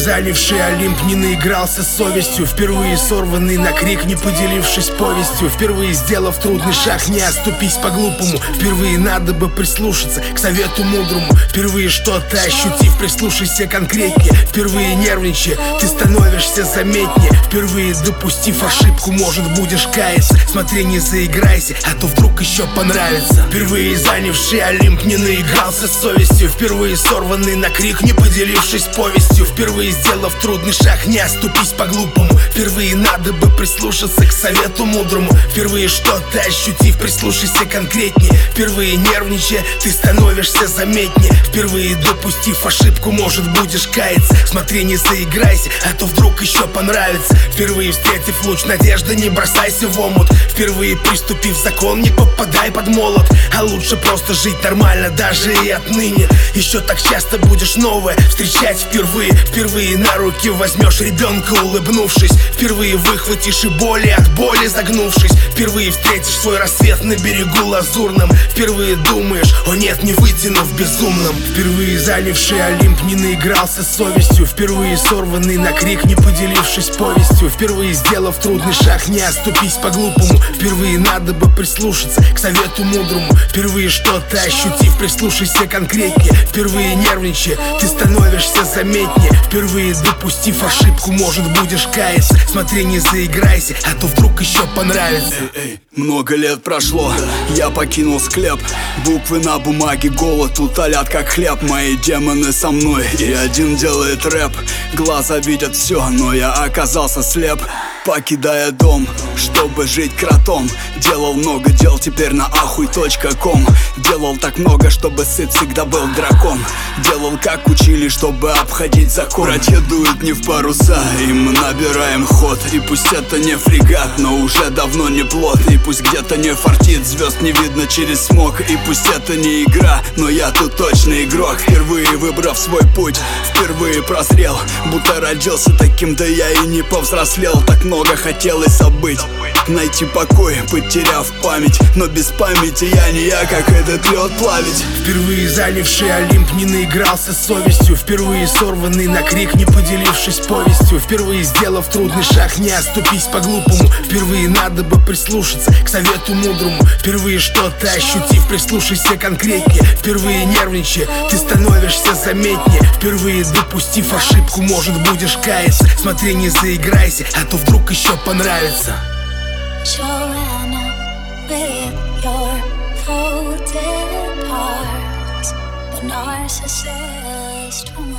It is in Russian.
занявший Олимп не наигрался с совестью, впервые сорванный на крик, не поделившись повестью, впервые сделав трудный шаг, не оступись по-глупому, впервые надо бы прислушаться к совету мудрому, впервые что-то ощутив, прислушайся конкретнее, впервые нервничая, ты становишься заметнее, впервые допустив ошибку, может будешь каяться, смотри, не заиграйся, а то вдруг еще понравится. Впервые занявший Олимп не наигрался с совестью, впервые сорванный на крик, не поделившись повестью, впервые сделав трудный шаг, не оступись по-глупому, впервые надо бы прислушаться к совету мудрому, впервые что-то ощутив, прислушайся конкретнее, впервые нервничая, ты становишься заметнее, впервые допустив ошибку, может будешь каяться, смотри, не заиграйся, а то вдруг еще понравится, впервые встретив луч надежды, не бросайся в омут, впервые приступив закон, не попадай под молот, а лучше просто жить нормально, даже и отныне. Еще так часто будешь новое встречать впервые, впервые на руки возьмешь ребенка, улыбнувшись, впервые выхватишь и боли от боли загнувшись, впервые встретишь свой рассвет на берегу лазурном, впервые думаешь, о нет, не вытянув безумным, впервые занявший Олимп не наигрался с совестью, впервые сорванный на крик, не поделившись повестью, впервые сделав трудный шаг, не оступись по-глупому, впервые надо бы прислушаться к совету мудрому, впервые что-то ощутив, прислушайся конкретнее, впервые нервничая, ты становишься заметнее, впервые допустив ошибку, может будешь каяться, смотри, не заиграйся, а то вдруг еще понравится. Много лет прошло, я покинул склеп, буквы на бумаге голод утолят как хлеб, мои демоны со мной, и один делает рэп, глаза видят все, но я оказался слеп. Покидая дом, чтобы жить кротом, делал много дел, теперь на ахуй.ком. Делал так много, чтобы сыт всегда был дракон. Делал как учили, чтобы обходить закон. Братья дуют не в паруса, и мы набираем ход. И пусть это не фрегат, но уже давно не плот. И пусть где-то не фартит, звезд не видно через смог. И пусть это не игра, но я тут точно игрок. Впервые выбрав свой путь, впервые прозрел, будто родился таким, да я и не повзрослел. Так много хотелось забыть, найти покой, потеряв память, но без памяти я не я, как этот лед плавить. Впервые занявший Олимп не наигрался с совестью, впервые сорванный на крик, не поделившись повестью, впервые сделав трудный шаг, не оступись по-глупому, впервые надо бы прислушаться к совету мудрому, впервые что-то ощутив, прислушайся конкретнее, впервые нервничая, ты становишься заметнее, впервые допустив ошибку, может будешь каяться, смотри, не заиграйся, а то вдруг еще понравится. Joanna, with your folded arms, the narcissist.